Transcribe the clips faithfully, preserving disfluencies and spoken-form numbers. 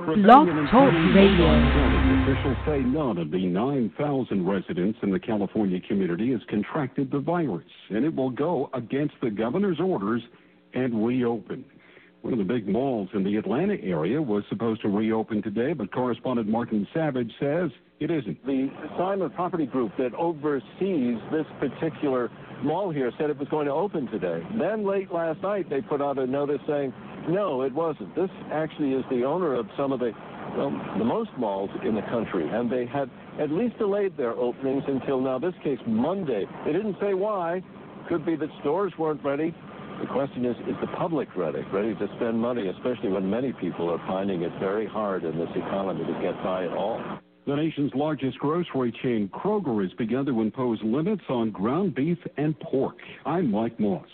Blog Talk Radio. Officials say none of the nine thousand residents in the California community has contracted the virus, and it will go against the governor's orders and reopen. One of the big malls in the Atlanta area was supposed to reopen today, but correspondent Martin Savage says it isn't. The Simon Property Group that oversees this particular mall here said it was going to open today. Then late last night, they put out a notice saying, no, it wasn't. This actually is the owner of some of the, well, the most malls in the country, and they had at least delayed their openings until now, this case, Monday. They didn't say why. Could be that stores weren't ready. The question is, is the public ready, ready to spend money, especially when many people are finding it very hard in this economy to get by at all? The nation's largest grocery chain, Kroger, has begun to impose limits on ground beef and pork. I'm Mike Moss.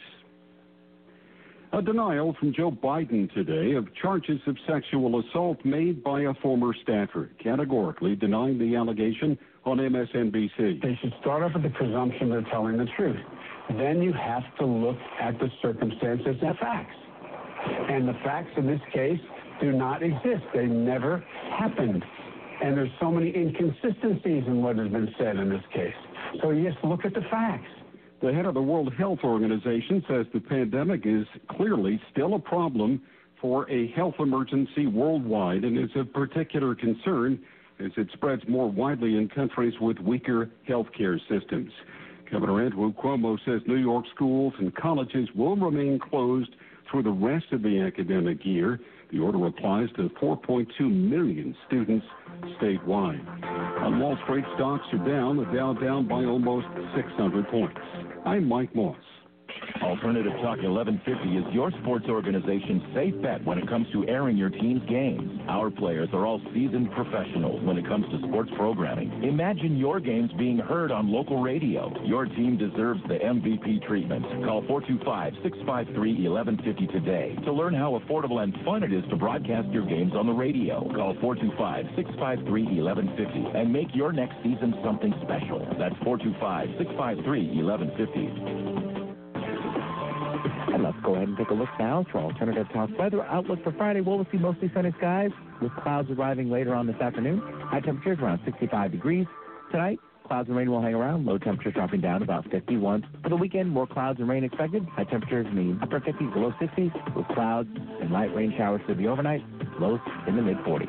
A denial from Joe Biden today of charges of sexual assault made by a former staffer, categorically denying the allegation on M S N B C. They should start off with the presumption they're telling the truth. Then you have to look at the circumstances and facts. And the facts in this case do not exist. They never happened. And there's so many inconsistencies in what has been said in this case. So yes, look at the facts. The head of the World Health Organization says the pandemic is clearly still a problem for a health emergency worldwide and is of particular concern as it spreads more widely in countries with weaker health care systems. Governor Andrew Cuomo says New York schools and colleges will remain closed through the rest of the academic year. The order applies to four point two million students statewide. On Wall Street, stocks are down, the Dow down by almost six hundred points. I'm Mike Moss. Alternative Talk eleven fifty is your sports organization's safe bet when it comes to airing your team's games. Our players are all seasoned professionals when it comes to sports programming. Imagine your games being heard on local radio. Your team deserves the M V P treatment. Call four two five, six five three, one one five zero today to learn how affordable and fun it is to broadcast your games on the radio. Call four two five, six five three, one one five zero and make your next season something special. That's four two five, six five three, one one five zero. And let's go ahead and take a look now to our Alternative Talk weather outlook for Friday. We'll see mostly sunny skies with clouds arriving later on this afternoon. High temperatures around sixty-five degrees. Tonight, clouds and rain will hang around. Low temperatures dropping down about fifty-one. For the weekend, more clouds and rain expected. High temperatures mean upper fifties to low sixties with clouds and light rain showers through the overnight. Lows in the mid forties.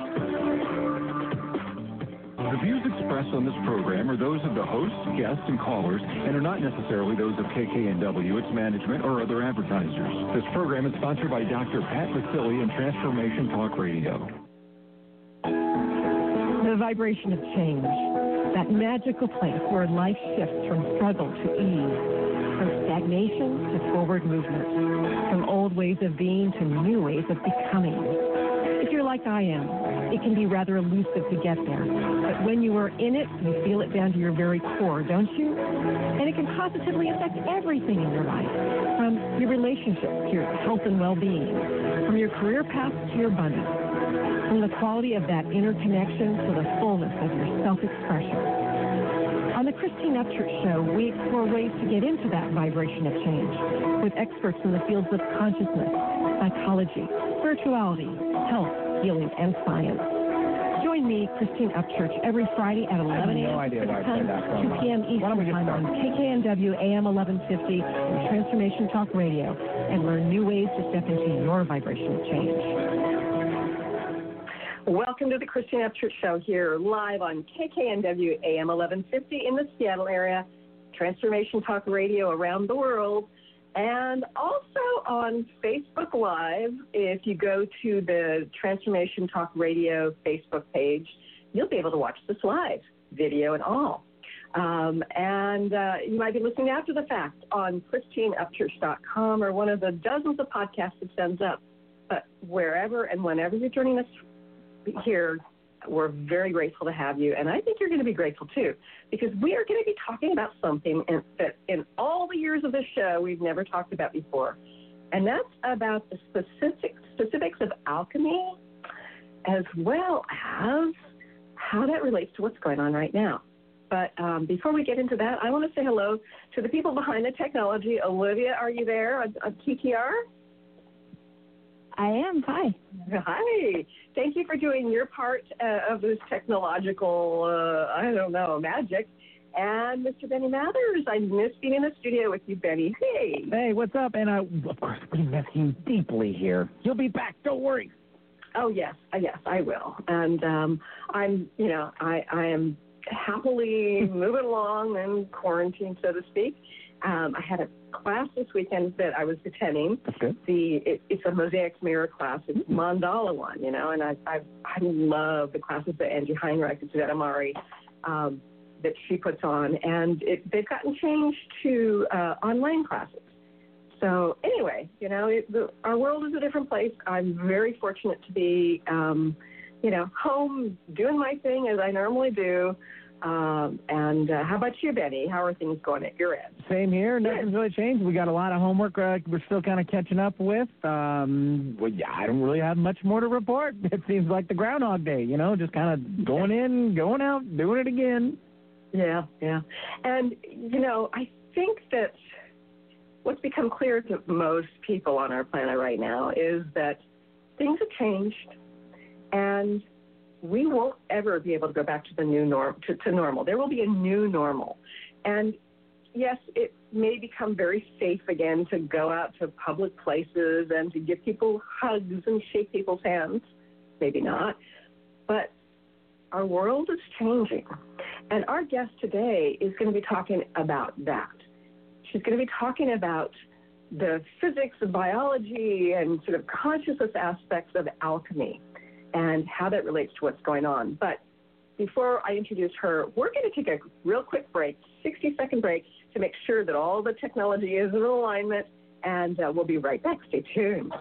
The views expressed on this program are those of the hosts, guests, and callers, and are not necessarily those of K K N W, its management, or other advertisers. This program is sponsored by Doctor Pat Vasili and Transformation Talk Radio. The vibration of change, that magical place where life shifts from struggle to ease, from stagnation to forward movement, from old ways of being to new ways of becoming. If you're like I am, it can be rather elusive to get there. But when you are in it, you feel it down to your very core, don't you? And it can positively affect everything in your life, from your relationships to your health and well-being, from your career path to your abundance, from the quality of that inner connection to the fullness of your self-expression. On the Christine Upchurch Show, we explore ways to get into that vibration of change with experts in the fields of consciousness, psychology, spirituality, health, healing, and science. Join me, Christine Upchurch, every Friday at eleven a.m. No idea why Pacific Time, two p.m. Eastern Time on K K N W A M eleven fifty and Transformation Talk Radio, and learn new ways to step into your vibration of change. Welcome to the Christine Upchurch Show here live on K K N W A M eleven fifty in the Seattle area, Transformation Talk Radio around the world, and also on Facebook Live. If you go to the Transformation Talk Radio Facebook page, you'll be able to watch this live, video and all. Um, and uh, you might be listening after the fact on Christine Upchurch dot com or one of the dozens of podcasts it sends up. But wherever and whenever you're joining us here, we're very grateful to have you, and I think you're going to be grateful too, because we are going to be talking about something in, that in all the years of this show we've never talked about before, and that's about the specific specifics of alchemy, as well as how that relates to what's going on right now. But um, before we get into that, I want to say hello to the people behind the technology. Olivia, are you there on, on T T R? I am. Hi. Hi. Thank you for doing your part uh, of this technological, uh, I don't know, magic. And Mister Benny Mathers, I miss being in the studio with you, Benny. Hey. Hey, what's up? And I, of course, we miss you deeply here. You'll be back. Don't worry. Oh, yes. Uh, yes, I will. And um, I'm, you know, I, I am happily moving along in quarantine, so to speak. Um, I had a class this weekend that I was attending. Okay. The it, it's a mosaic mirror class. It's mandala one, you know, and I I I love the classes that Angie Heinrich and Suzette Amari um, that she puts on, and it, they've gotten changed to uh, online classes. So anyway, you know, it, the, our world is a different place. I'm very fortunate to be, um, you know, home doing my thing as I normally do. Um, and uh, how about you, Benny? How are things going at your end? Same here. Nothing's really changed. We got a lot of homework uh, we're still kind of catching up with. Um, well, yeah, I don't really have much more to report. It seems like the Groundhog Day, you know, just kind of going in, going out, doing it again. Yeah, yeah. And, you know, I think that what's become clear to most people on our planet right now is that things have changed, and we won't ever be able to go back to the new norm, to, to normal. There will be a new normal. And yes, it may become very safe again to go out to public places and to give people hugs and shake people's hands. Maybe not. But our world is changing. And our guest today is going to be talking about that. She's going to be talking about the physics and biology and sort of consciousness aspects of alchemy and how that relates to what's going on. But before I introduce her, we're going to take a real quick break, sixty-second break, to make sure that all the technology is in alignment, and uh, we'll be right back. Stay tuned.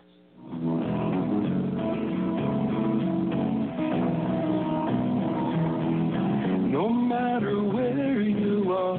No matter where you are,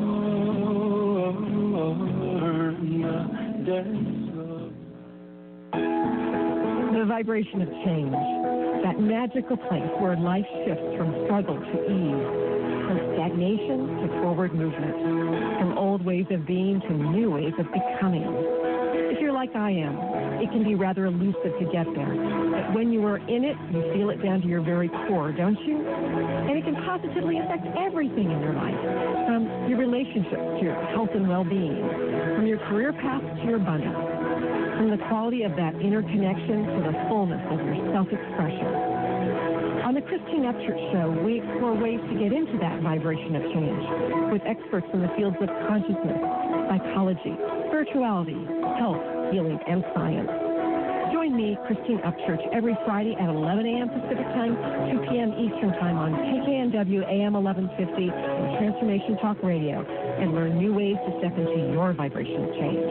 the vibration of change, that magical place where life shifts from struggle to ease, from stagnation to forward movement, from old ways of being to new ways of becoming. If you're like I am, it can be rather elusive to get there. But when you are in it, you feel it down to your very core, don't you? And it can positively affect everything in your life, from your relationships to your health and well-being, from your career path to your abundance, from the quality of that inner connection to the fullness of your self-expression. On the Christine Upchurch Show, we explore ways to get into that vibration of change with experts in the fields of consciousness, psychology, spirituality, health, healing, and science. Join me, Christine Upchurch, every Friday at eleven a.m. Pacific Time, two p.m. Eastern Time on K K N W A M eleven fifty and Transformation Talk Radio, and learn new ways to step into your vibration of change.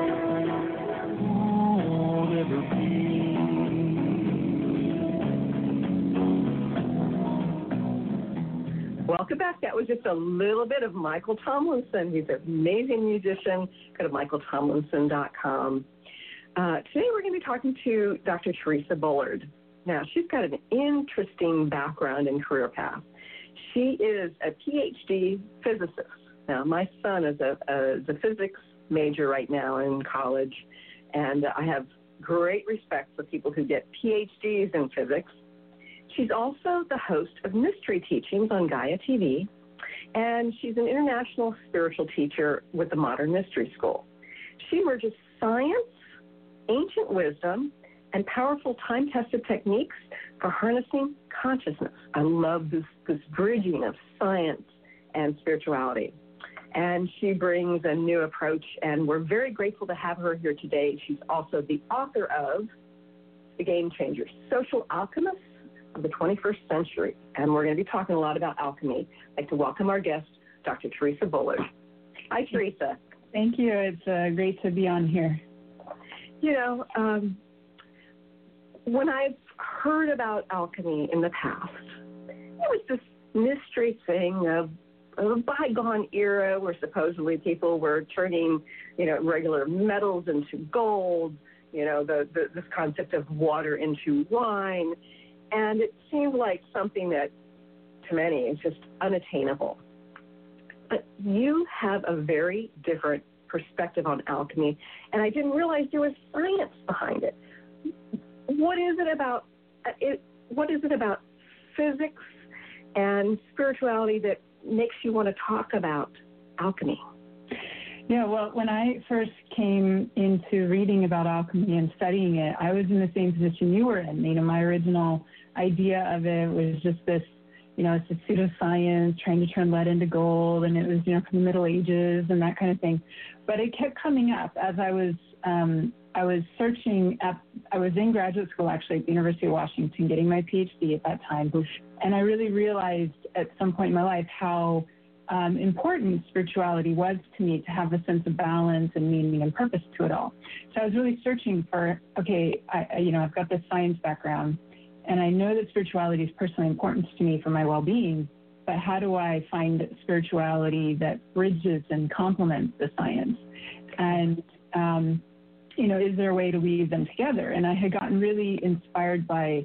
Welcome back. That was just a little bit of Michael Tomlinson. He's an amazing musician. Go to michael tomlinson dot com. Uh, today we're going to be talking to Doctor Teresa Bullard. Now, she's got an interesting background and career path. She is a P H D physicist. Now, my son is a, a, is a physics major right now in college, and I have great respect for people who get P H Ds in physics. She's also the host of Mystery Teachings on Gaia T V, and she's an international spiritual teacher with the Modern Mystery School. She merges science, ancient wisdom, and powerful time-tested techniques for harnessing consciousness. I love this, this bridging of science and spirituality. And she brings a new approach, and we're very grateful to have her here today. She's also the author of The Game Changers, Social Alchemists of the twenty-first Century. And we're going to be talking a lot about alchemy. I'd like to welcome our guest, Doctor Teresa Bullard. Hi, Teresa. Thank you. It's uh, great to be on here. You know, um, when I've heard about alchemy in the past, it was this mystery thing of a bygone era where supposedly people were turning, you know, regular metals into gold, you know, the, the this concept of water into wine. And it seemed like something that, to many, is just unattainable. But you have a very different perspective on alchemy, and I didn't realize there was science behind it. what is it about it? What is it about physics and spirituality that makes you want to talk about alchemy? Yeah, well, when I first came into reading about alchemy and studying it, I was in the same position you were in. You know, my original idea of it was just this, you know, it's a pseudoscience trying to turn lead into gold, and it was, you know, from the Middle Ages and that kind of thing. But it kept coming up as I was um, I was searching at, I was in graduate school actually at the University of Washington getting my P H D at that time. And I really realized at some point in my life how um, important spirituality was to me, to have a sense of balance and meaning and purpose to it all. So I was really searching for, okay, I, I, you know, I've got this science background, and I know that spirituality is personally important to me for my well-being, but how do I find spirituality that bridges and complements the science? And, um, you know, is there a way to weave them together? And I had gotten really inspired by,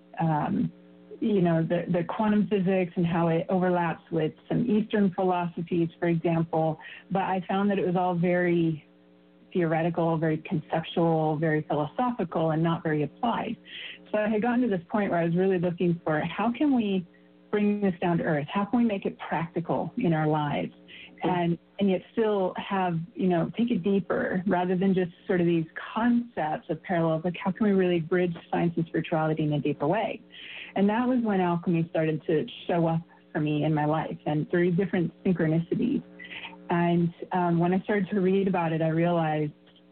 um, you know, the, the quantum physics and how it overlaps with some Eastern philosophies, for example. But I found that it was all very theoretical, very conceptual, very philosophical, and not very applied. So I had gotten to this point where I was really looking for how can we bring this down to earth? How can we make it practical in our lives? And and yet still have, you know, take it deeper rather than just sort of these concepts of parallels. Like, how can we really bridge science and spirituality in a deeper way? And that was when alchemy started to show up for me in my life, and through different synchronicities. And um, when I started to read about it, I realized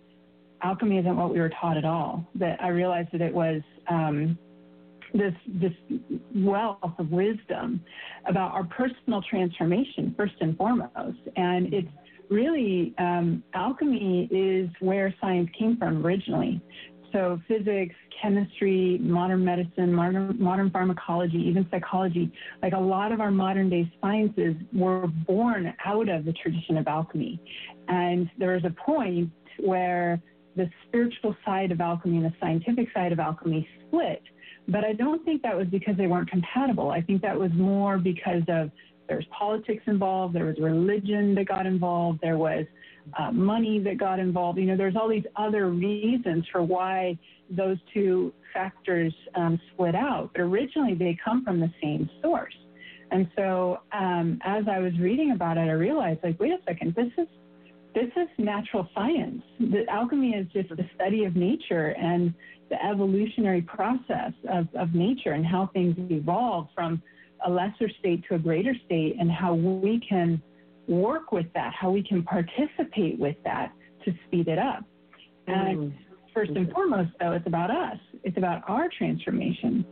alchemy isn't what we were taught at all. That I realized that it was um, this this wealth of wisdom about our personal transformation, first and foremost. And it's really, um, alchemy is where science came from originally. So physics, chemistry, modern medicine, modern, modern pharmacology, even psychology, like a lot of our modern day sciences were born out of the tradition of alchemy. And there was a point where the spiritual side of alchemy and the scientific side of alchemy split. But I don't think that was because they weren't compatible. I think that was more because of there's politics involved, there was religion that got involved, there was uh, money that got involved. You know, there's all these other reasons for why those two factors um, split out. But originally they come from the same source. And so um, as I was reading about it, I realized, like, wait a second, this is This is natural science. The alchemy is just the study of nature and the evolutionary process of, of nature and how things evolve from a lesser state to a greater state, and how we can work with that, how we can participate with that to speed it up. And mm-hmm. first and foremost, though, it's about us. It's about our transformation.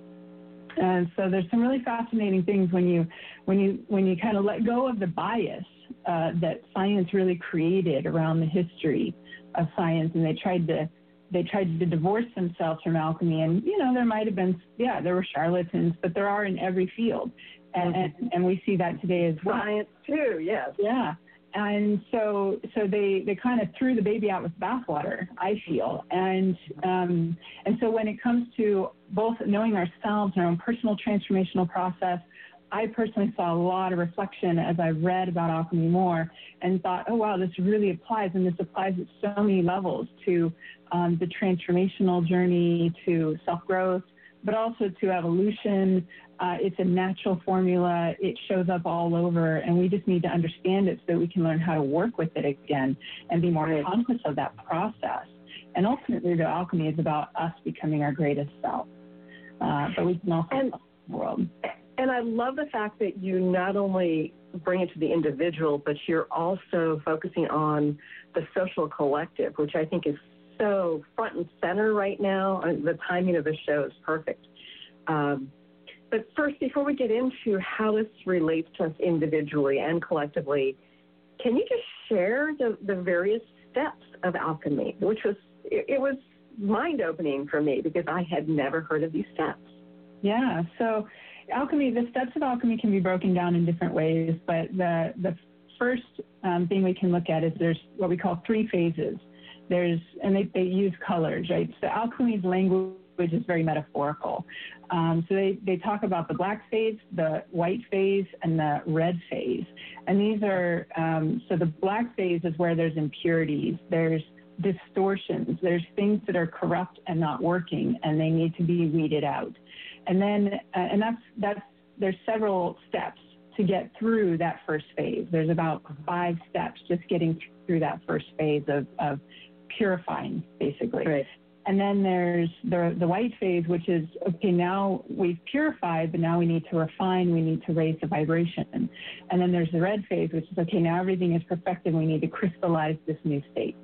And so there's some really fascinating things when you when you when you kind of let go of the bias uh, that science really created around the history of science, and they tried to they tried to divorce themselves from alchemy. And you know, there might have been yeah there were charlatans, but there are in every field, and and, and we see that today as well. Science too, yes, yeah. And so, so they, they kind of threw the baby out with bathwater, I feel. And um, and so when it comes to both knowing ourselves and our own personal transformational process, I personally saw a lot of reflection as I read about alchemy more, and thought, oh, wow, this really applies. And this applies at so many levels to um, the transformational journey, to self-growth, but also to evolution. Uh, it's a natural formula. It shows up all over, and we just need to understand it so that we can learn how to work with it again and be more conscious of that process. And ultimately, the alchemy is about us becoming our greatest self. Uh, but we can also and, help the world. And I love the fact that you not only bring it to the individual, but you're also focusing on the social collective, which I think is so front and center right now. The timing of the show is perfect. Um, but first, before we get into how this relates to us individually and collectively, can you just share the, the various steps of alchemy, which was, it, it was mind-opening for me because I had never heard of these steps. Yeah, so alchemy, the steps of alchemy can be broken down in different ways, but the, the first um, thing we can look at is there's what we call three phases. There's, and they, they use colors, right? So alchemy's language is very metaphorical. Um, so they, they talk about the black phase, the white phase, and the red phase. And these are, um, so the black phase is where there's impurities, there's distortions. There's things that are corrupt and not working, and they need to be weeded out. And then, uh, and that's, that's, there's several steps to get through that first phase. There's about five steps just getting through that first phase of, of purifying, basically. Right. And then there's the, the white phase, which is, okay, now we've purified, but now we need to refine, we need to raise the vibration. And then there's the red phase, which is, okay, now everything is perfected, we need to crystallize this new state.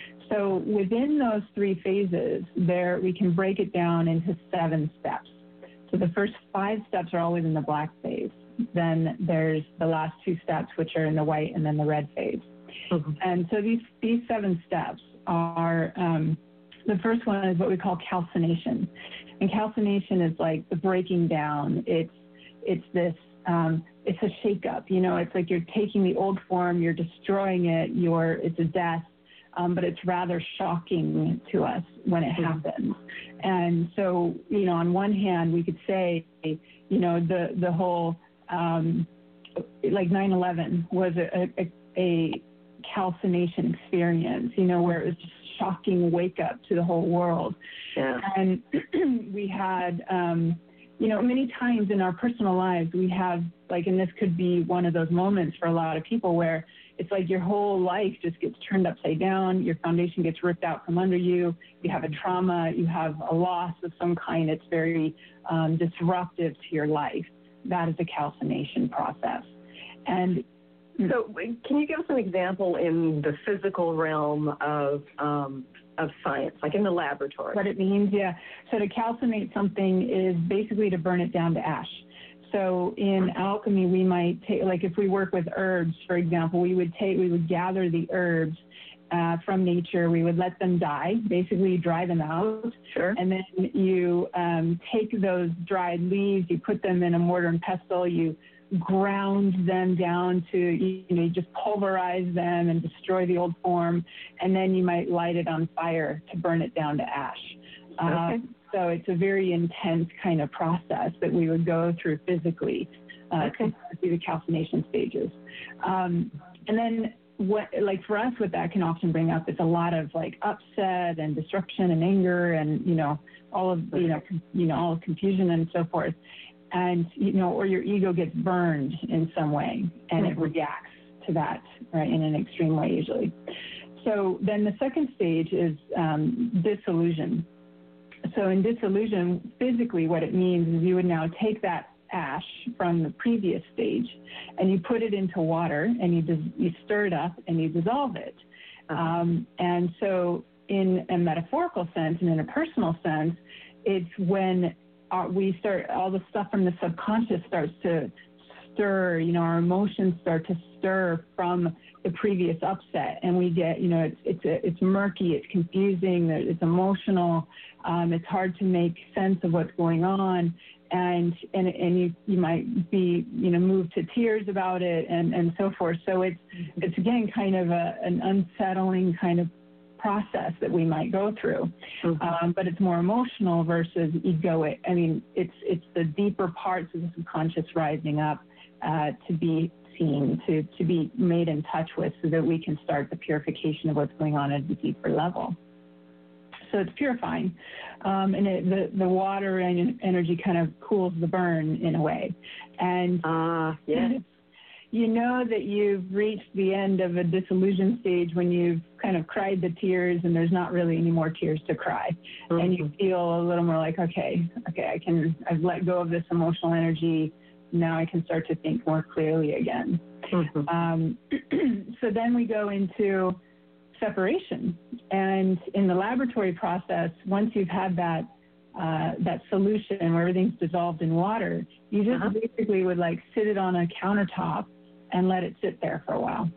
So within those three phases, there we can break it down into seven steps. So the first five steps are always in the black phase. Then there's the last two steps, which are in the white and then the red phase. Mm-hmm. And so these, these seven steps are... Um, The first one is what we call calcination. And calcination is like the breaking down. It's it's this, um, it's a shakeup. You know, it's like you're taking the old form, you're destroying it, you're, it's a death, um, but it's rather shocking to us when it mm-hmm. happens. And so, you know, on one hand, we could say, you know, the, the whole, um, like nine eleven was a, a, a calcination experience, you know, where it was just shocking wake up to the whole world. Yeah. And we had, um, you know, many times in our personal lives, we have like, and this could be one of those moments for a lot of people where it's like your whole life just gets turned upside down. Your foundation gets ripped out from under you. You have a trauma, you have a loss of some kind. It's very um, disruptive to your life. That is a calcination process. And so can you give us an example in the physical realm of um, of science, like in the laboratory? What it means, yeah. So to calcinate something is basically to burn it down to ash. So in alchemy, we might take, like if we work with herbs, for example, we would take, we would gather the herbs uh, from nature. We would let them die, basically dry them out. Sure. And then you um, take those dried leaves, you put them in a mortar and pestle, you ground them down to, you know, you just pulverize them and destroy the old form, and then you might light it on fire to burn it down to ash. Okay. Uh, so it's a very intense kind of process that we would go through physically uh, okay. to through the calcination stages. Um, and then what, like for us, what that can often bring up is a lot of like upset and disruption and anger and, you know, all of, you know, com- you know, all of confusion and so forth. And, you know, or your ego gets burned in some way and mm-hmm. it reacts to that, right, in an extreme way usually. So then the second stage is um, dissolution. So in dissolution, physically what it means is you would now take that ash from the previous stage and you put it into water and you, dis- you stir it up and you dissolve it. Uh-huh. Um, and so in a metaphorical sense and in a personal sense, it's when Uh, we start, all the stuff from the subconscious starts to stir, you know, our emotions start to stir from the previous upset. And we get, you know, it's it's a, it's murky, it's confusing, it's emotional, um, it's hard to make sense of what's going on. And and and you, you might be, you know, moved to tears about it and, and so forth. So it's, it's again, kind of a, an unsettling kind of process that we might go through, mm-hmm. um, but it's more emotional versus egoic. I mean, it's it's the deeper parts of the subconscious rising up uh, to be seen, to to be made in touch with, so that we can start the purification of what's going on at a deeper level. So it's purifying, um, and it, the the water and energy kind of cools the burn in a way, and uh, yeah. You know that you've reached the end of a dissolution stage when you've kind of cried the tears and there's not really any more tears to cry. Mm-hmm. And you feel a little more like, okay, okay, I can, I've let go of this emotional energy. Now I can start to think more clearly again. Mm-hmm. Um, so then we go into separation. And in the laboratory process, once you've had that Uh, that solution where everything's dissolved in water, you just uh-huh. basically would like sit it on a countertop and let it sit there for a while.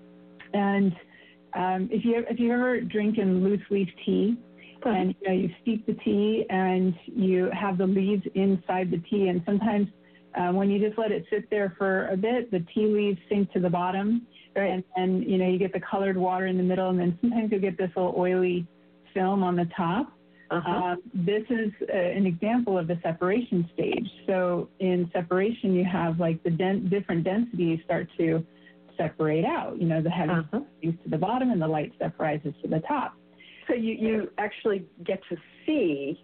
And um, if you if you ever drinking loose leaf tea, uh-huh. and you know you steep the tea and you have the leaves inside the tea, and sometimes uh, when you just let it sit there for a bit, the tea leaves sink to the bottom, right. and then you know you get the colored water in the middle, and then sometimes you get this little oily film on the top. Uh-huh. Uh, this is uh, an example of the separation stage. So in separation, you have like the den- different densities start to separate out. You know, the heavy uh-huh. things to the bottom and the light stuff rises to the top. So you, you actually get to see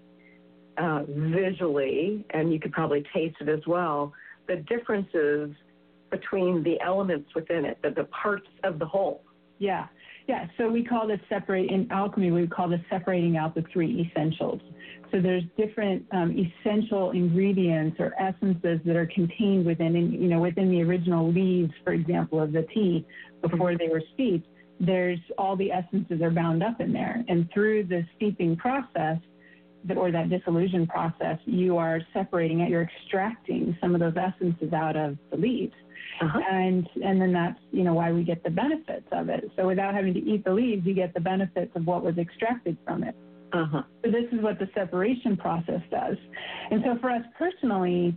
uh, visually, and you could probably taste it as well, the differences between the elements within it, the, the parts of the whole. Yeah, yeah. So we call this separate, in alchemy, we call this separating out the three essentials. So there's different um, essential ingredients or essences that are contained within, you know, within the original leaves, for example, of the tea before they were steeped. There's all the essences are bound up in there. And through the steeping process, or that dissolution process, you are separating it, you're extracting some of those essences out of the leaves. Uh-huh. And and then that's, you know, why we get the benefits of it. So without having to eat the leaves, you get the benefits of what was extracted from it. Uh-huh. So this is what the separation process does. And so for us personally,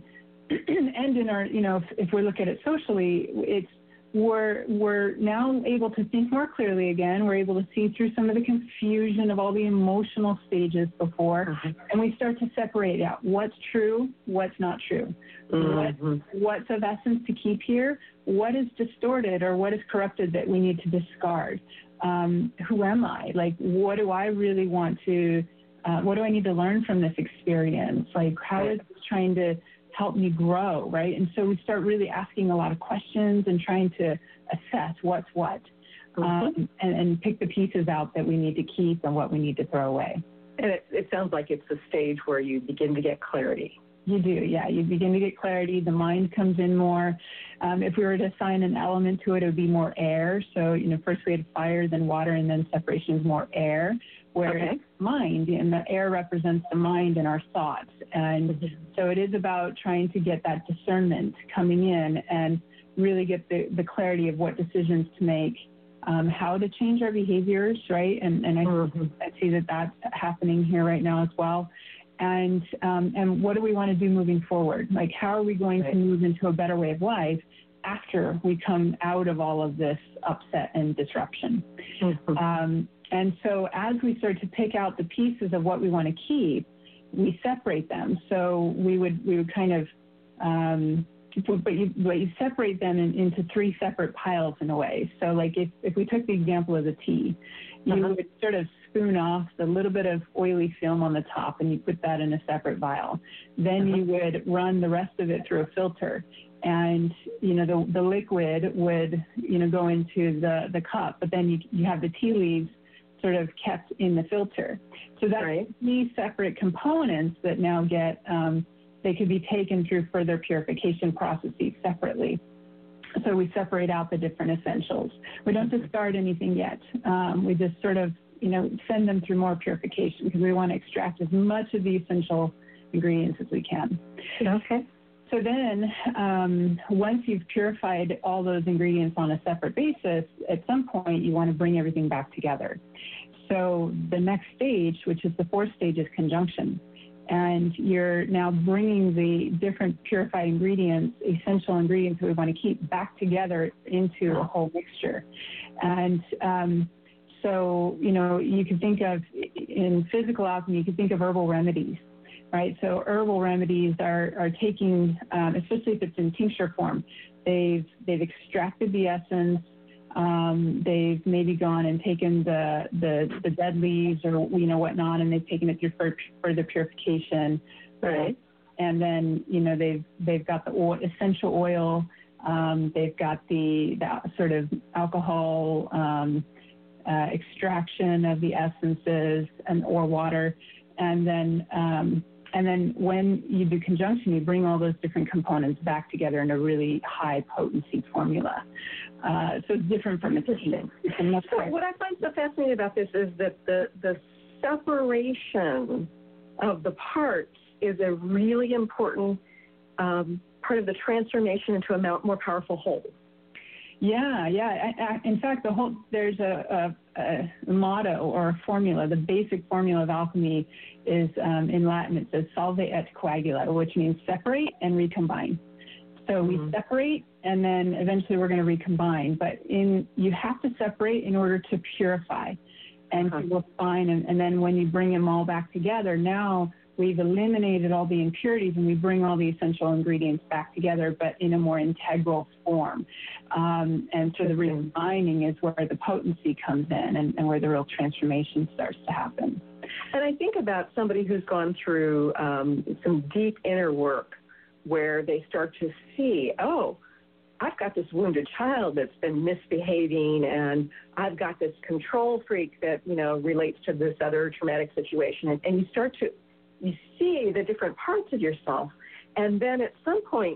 and in our, you know, if, if we look at it socially, it's we're we're now able to think more clearly again. We're able to see through some of the confusion of all the emotional stages before, mm-hmm. and we start to separate out what's true, what's not true, mm-hmm. what, what's of essence to keep here, what is distorted or what is corrupted that we need to discard. Um, who am I? Like, what do I really want to, uh, what do I need to learn from this experience? Like, how is this trying to help me grow, right? And so we start really asking a lot of questions and trying to assess what's what, mm-hmm. um, and, and pick the pieces out that we need to keep and what we need to throw away. And it, it sounds like it's the stage where you begin to get clarity. You do, yeah. You begin to get clarity. The mind comes in more. Um, if we were to assign an element to it, it would be more air. So, you know, first we had fire, then water, and then separation is more air. Whereas okay. mind, and the air represents the mind and our thoughts. And mm-hmm. so it is about trying to get that discernment coming in and really get the, the clarity of what decisions to make, um, how to change our behaviors, right? And, and I, mm-hmm. I see that that's happening here right now as well. And um, and what do we want to do moving forward? Like, how are we going right. to move into a better way of life after we come out of all of this upset and disruption? Mm-hmm. Um, and so as we start to pick out the pieces of what we want to keep, we separate them. So we would we would kind of, um, but you, but you separate them in, into three separate piles in a way. So like if, if we took the example of the tea, you uh-huh. would sort of spoon off the little bit of oily film on the top and you put that in a separate vial. Then uh-huh. you would run the rest of it through a filter. And, you know, the, the liquid would, you know, go into the, the cup, but then you, you have the tea leaves sort of kept in the filter. So that's right. three separate components that now get, um, they could be taken through further purification processes separately. So we separate out the different essentials. We don't discard anything yet. Um, we just sort of, you know, send them through more purification because we want to extract as much of the essential ingredients as we can. Okay. So then um, once you've purified all those ingredients on a separate basis, at some point you want to bring everything back together. So the next stage, which is the fourth stage, is conjunction. And you're now bringing the different purified ingredients, essential ingredients that we want to keep back together into a whole mixture. And um, so, you know, you can think of, in physical alchemy, you can think of herbal remedies, right? So herbal remedies are, are taking, um, especially if it's in tincture form, they've, they've extracted the essence, Um, they've maybe gone and taken the, the, the dead leaves or, you know, whatnot, and they've taken it through for further purification. Right. And then, you know, they've, they've got the oil, essential oil, um, they've got the, the sort of alcohol um, uh, extraction of the essences and or water. And then, um, and then when you do conjunction, you bring all those different components back together in a really high potency formula. Uh, so it's different from a tea. So what I find so fascinating about this is that the, the separation of the parts is a really important um, part of the transformation into a more powerful whole. Yeah, yeah. I, I, in fact, the whole there's a, a, a motto or a formula. The basic formula of alchemy is um, in Latin. It says "Solve et coagula," which means separate and recombine. So mm-hmm. we separate, and then eventually we're going to recombine. But in you have to separate in order to purify and uh-huh. to refine. And, and then when you bring them all back together, now we've eliminated all the impurities and we bring all the essential ingredients back together, but in a more integral form. Um, and so the refining is where the potency comes in and, and where the real transformation starts to happen. And I think about somebody who's gone through um, some deep inner work where they start to see, oh, I've got this wounded child that's been misbehaving, and I've got this control freak that, you know, relates to this other traumatic situation. And, and you start to, you see the different parts of yourself. And then at some point,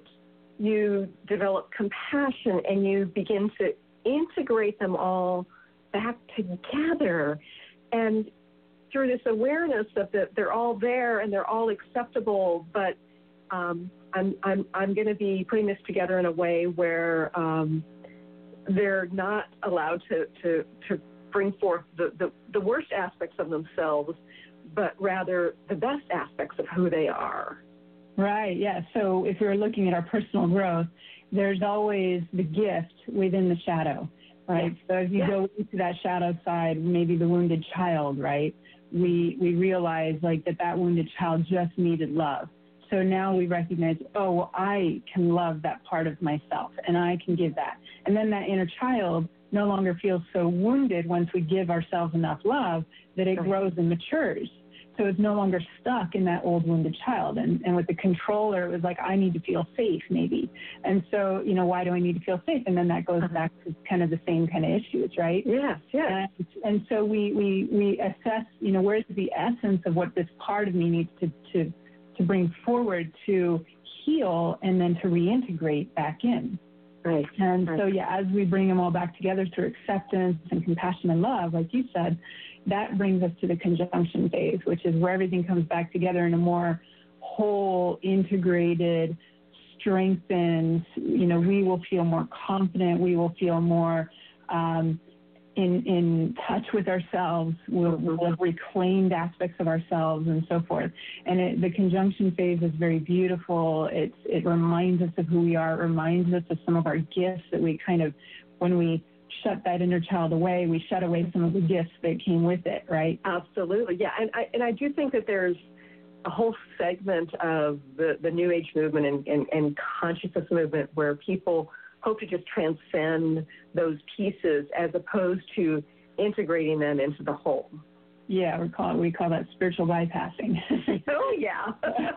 you develop compassion and you begin to integrate them all back together. And through this awareness that the, they're all there and they're all acceptable, but um, I'm, I'm, I'm going to be putting this together in a way where um, they're not allowed to, to, to bring forth the, the, the worst aspects of themselves, but rather the best aspects of who they are. Right, yeah. So if we're looking at our personal growth, there's always the gift within the shadow, right? Yeah. So as you yeah. go into that shadow side, maybe the wounded child, right? We we realize like that that wounded child just needed love. So now we recognize, oh, well, I can love that part of myself, and I can give that. And then that inner child no longer feels so wounded once we give ourselves enough love that it right. grows and matures. So it's no longer stuck in that old wounded child. And, and with the controller, it was like, I need to feel safe, maybe. And so, you know, why do I need to feel safe? And then that goes uh-huh. back to kind of the same kind of issues, right? Yes, yes. And, and so we, we, we assess, you know, where's the essence of what this part of me needs to, to, to bring forward to heal and then to reintegrate back in. Right. And right. so, yeah, as we bring them all back together through acceptance and compassion and love, like you said, that brings us to the conjunction phase, which is where everything comes back together in a more whole, integrated, strengthened, you know, we will feel more confident, we will feel more um, in in touch with ourselves, we'll, we'll have reclaimed aspects of ourselves and so forth. And it, the conjunction phase is very beautiful. It's, it reminds us of who we are, it reminds us of some of our gifts that we kind of, when we shut that inner child away, we shut away some of the gifts that came with it, right? Absolutely, yeah. And I, and I do think that there's a whole segment of the, the New Age movement and, and, and consciousness movement where people hope to just transcend those pieces as opposed to integrating them into the whole. Yeah, we call it, we call that spiritual bypassing. Oh, yeah.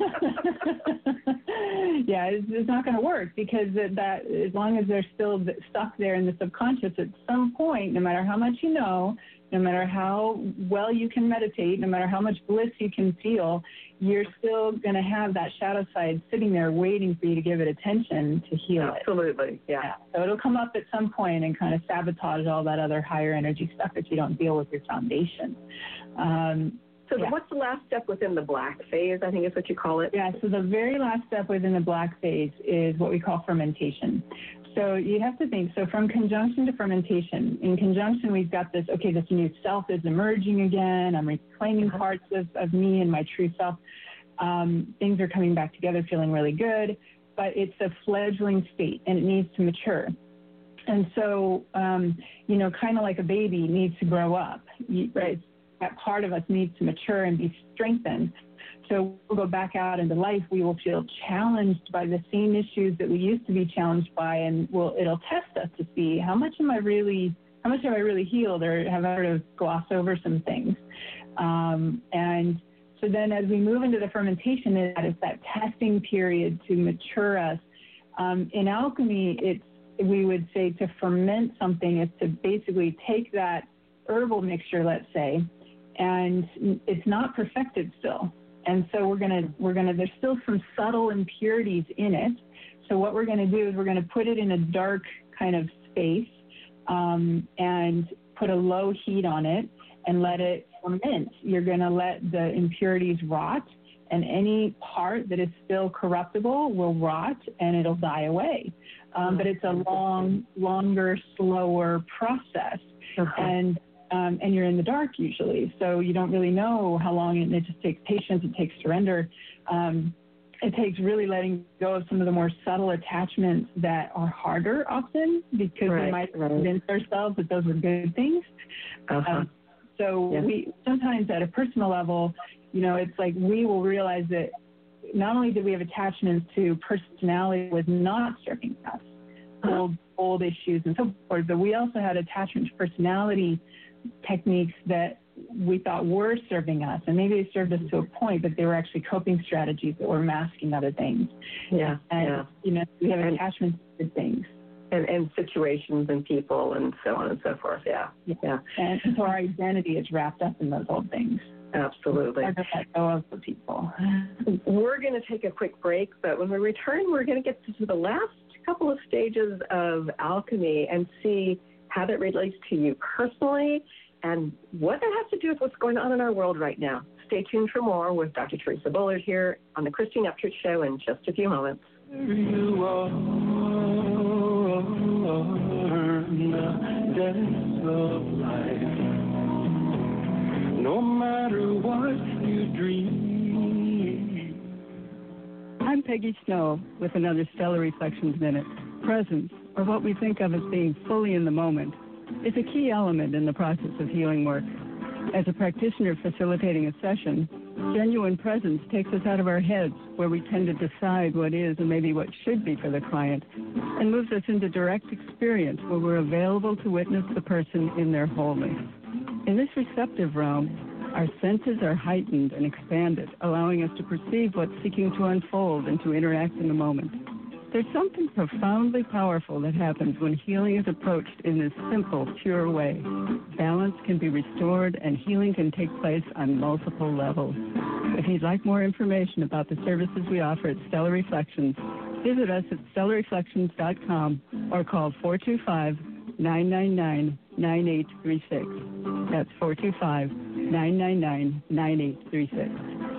Yeah, it's, it's not going to work because that, that as long as they're still stuck there in the subconscious, at some point, no matter how much you know, no matter how well you can meditate, no matter how much bliss you can feel, you're still going to have that shadow side sitting there waiting for you to give it attention to heal it. Absolutely, yeah. yeah. So it'll come up at some point and kind of sabotage all that other higher energy stuff if you don't deal with your foundation. Um, so yeah. what's the last step within the black phase, I think is what you call it? Yeah, so the very last step within the black phase is what we call fermentation. So you have to think, so from conjunction to fermentation, in conjunction we've got this, okay, this new self is emerging again, I'm reclaiming uh-huh. parts of, of me and my true self. Um, things are coming back together, feeling really good, but it's a fledgling state and it needs to mature. And so, um, you know, kind of like a baby needs to grow up, right? That part of us needs to mature and be strengthened. So we'll go back out into life, we will feel challenged by the same issues that we used to be challenged by, and we'll, it'll test us to see how much am I really, how much have I really healed, or have I sort of glossed over some things. Um, and so then as we move into the fermentation, it's that testing period to mature us. Um, in alchemy, it's, we would say to ferment something is to basically take that herbal mixture, let's say, and it's not perfected still. And so we're going to, we're going to, there's still some subtle impurities in it. So what we're going to do is we're going to put it in a dark kind of space um, and put a low heat on it and let it ferment. You're going to let the impurities rot, and any part that is still corruptible will rot and it'll die away. Um, but it's a long, longer, slower process. Uh-huh. And Um, and you're in the dark usually, so you don't really know how long, and it just takes patience, it takes surrender. Um, it takes really letting go of some of the more subtle attachments that are harder often because right, we might right. convince ourselves that those were good things. Uh-huh. Um, so yeah. we sometimes at a personal level, you know, it's like we will realize that not only did we have attachments to personality was not serving us, old, old issues and so forth, but we also had attachment to personality techniques that we thought were serving us, and maybe they served us to a point, but they were actually coping strategies that were masking other things. Yeah, and, yeah. you know, we have and, attachments to things. And, and situations and people and so on and so forth, yeah. Yeah. yeah. And so our identity is wrapped up in those old things. Absolutely. I just let go of the people. We're going to take a quick break, but when we return, we're going to get to the last couple of stages of alchemy and see how that relates to you personally and what that has to do with what's going on in our world right now. Stay tuned for more with Doctor Teresa Bullard here on the Christine Upchurch Show in just a few moments. You are the dance of life. No matter what you dream. I'm Peggy Snow with another Stellar Reflections Minute. Presence, or what we think of as being fully in the moment, is a key element in the process of healing work. As a practitioner facilitating a session, genuine presence takes us out of our heads, where we tend to decide what is and maybe what should be for the client, and moves us into direct experience where we're available to witness the person in their wholeness. In this receptive realm, our senses are heightened and expanded, allowing us to perceive what's seeking to unfold and to interact in the moment. There's something profoundly powerful that happens when healing is approached in this simple, pure way. Balance can be restored and healing can take place on multiple levels. If you'd like more information about the services we offer at Stellar Reflections, visit us at stellar reflections dot com or call four two five, nine nine nine, nine eight three six. That's four two five, nine nine nine, nine eight three six.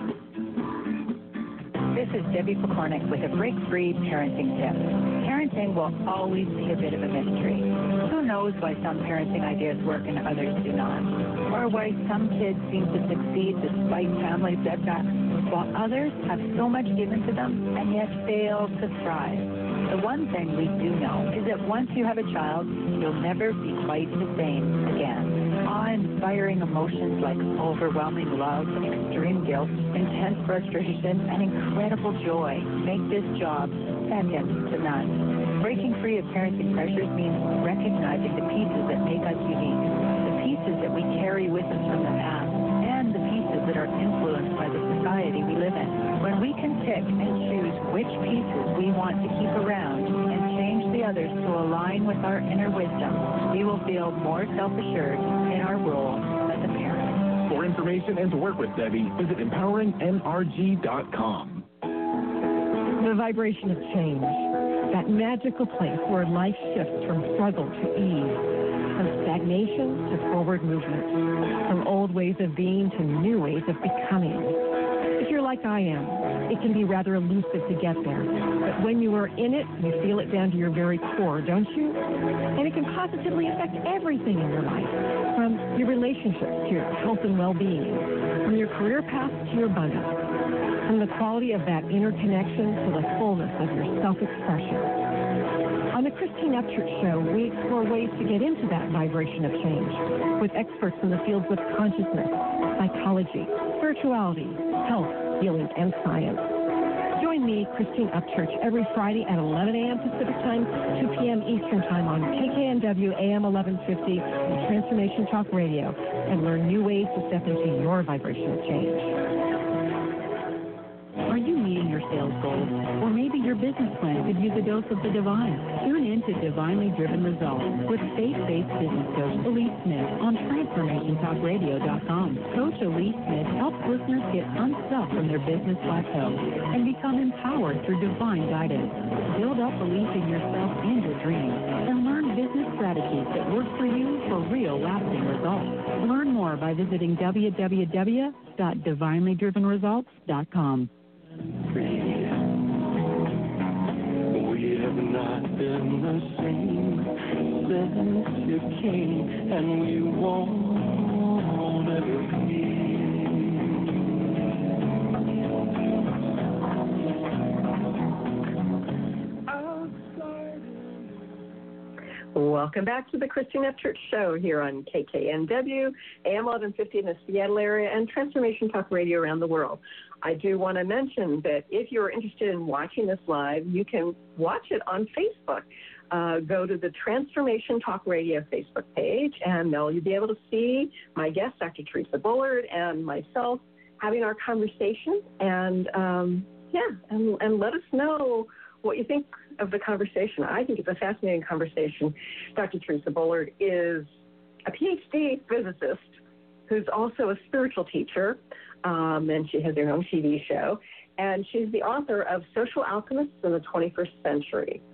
This is Debbie Pokornik with a break-free parenting tip. Parenting will always be a bit of a mystery. Who knows why some parenting ideas work and others do not? Or why some kids seem to succeed despite family setbacks, while others have so much given to them and yet fail to thrive. The one thing we do know is that once you have a child, you'll never be quite the same again. Awe-inspiring emotions like overwhelming love, extreme guilt, intense frustration, and incredible joy make this job second to none. Breaking free of parenting pressures means recognizing the pieces that make us unique, the pieces that we carry with us from the past, and the pieces that are influenced by the society we live in. When we can pick and choose which pieces we want to keep around and change the others to align with our inner wisdom, we will feel more self-assured in our role as a parent. For information and to work with Debbie, visit empowering N R G dot com. The vibration of change, that magical place where life shifts from struggle to ease, from stagnation to forward movement, from old ways of being to new ways of becoming. If you're like I am, it can be rather elusive to get there. But when you are in it, you feel it down to your very core, don't you? And it can positively affect everything in your life, from your relationships to your health and well-being, from your career path to your abundance, from the quality of that inner connection to the fullness of your self-expression. On the Christine Upchurch Show, we explore ways to get into that vibration of change with experts in the fields of consciousness, psychology, spirituality, health, healing, and science. Join me, Christine Upchurch, every Friday at eleven a.m. Pacific Time, two p.m. Eastern Time on K K N W A M eleven fifty and Transformation Talk Radio, and learn new ways to step into your vibration of change. Are you meeting your sales goals? Or maybe your business plan could use a dose of the divine. Tune in to Divinely Driven Results with faith-based business coach Elise Smith on Transformation Talk Radio dot com. Coach Elise Smith helps listeners get unstuck from their business plateau and become empowered through divine guidance. Build up belief in yourself and your dreams, and learn business strategies that work for you for real lasting results. Learn more by visiting w w w dot divinely driven results dot com. We have not been the same since you came, and we won't ever be. Welcome back to the Christine Upchurch Show here on K K N W, A M eleven fifty in the Seattle area, and Transformation Talk Radio around the world. I do want to mention that if you're interested in watching this live, you can watch it on Facebook. Uh, go to the Transformation Talk Radio Facebook page, and there you'll be able to see my guest, Doctor Teresa Bullard, and myself having our conversation. And, um, yeah, and, and let us know what you think of the conversation. I think it's a fascinating conversation. Doctor Teresa Bullard is a P H D physicist who's also a spiritual teacher, um, and she has her own T V show, and she's the author of Social Alchemists in the twenty-first Century.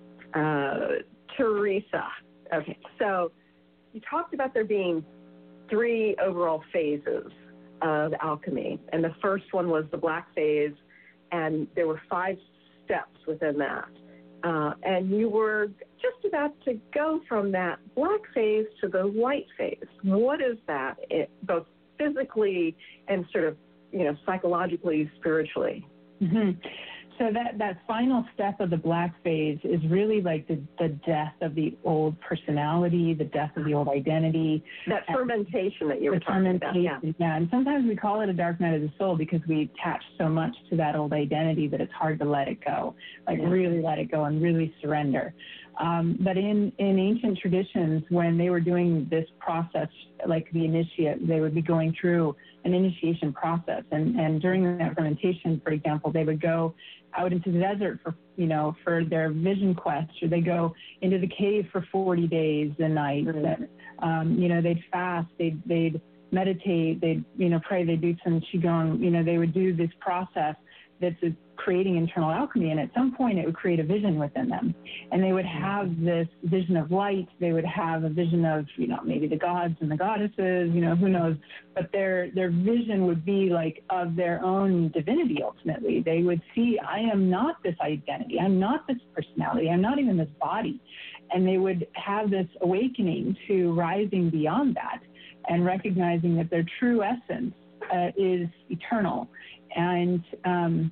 Uh, Teresa, okay, so you talked about there being three overall phases of alchemy, and the first one was the black phase, and there were five steps within that. Uh, and you were just about to go from that black phase to the white phase. What is that, it, both physically and sort of, you know, psychologically, spiritually? Mm-hmm. So that, that final step of the black phase is really like the, the death of the old personality, the death of the old identity. That fermentation that you were talking about. Yeah. yeah, and sometimes we call it a dark night of the soul because we attach so much to that old identity that it's hard to let it go, like yeah. really let it go and really surrender. Um, but in, in ancient traditions, when they were doing this process, like the initiate, they would be going through an initiation process. And, and during that fermentation, for example, they would go out into the desert for, you know, for their vision quest, or they go into the cave for forty days and nights. Mm-hmm. And, um, you know, they'd fast, they'd, they'd meditate, they'd, you know, pray, they'd do some qigong, you know, they would do this process that's creating internal alchemy, and at some point it would create a vision within them. And they would have this vision of light, they would have a vision of, you know, maybe the gods and the goddesses, you know, who knows, but their their vision would be like of their own divinity ultimately. They would see, I am not this identity, I'm not this personality, I'm not even this body. And they would have this awakening to rising beyond that and recognizing that their true essence uh, is eternal. And um,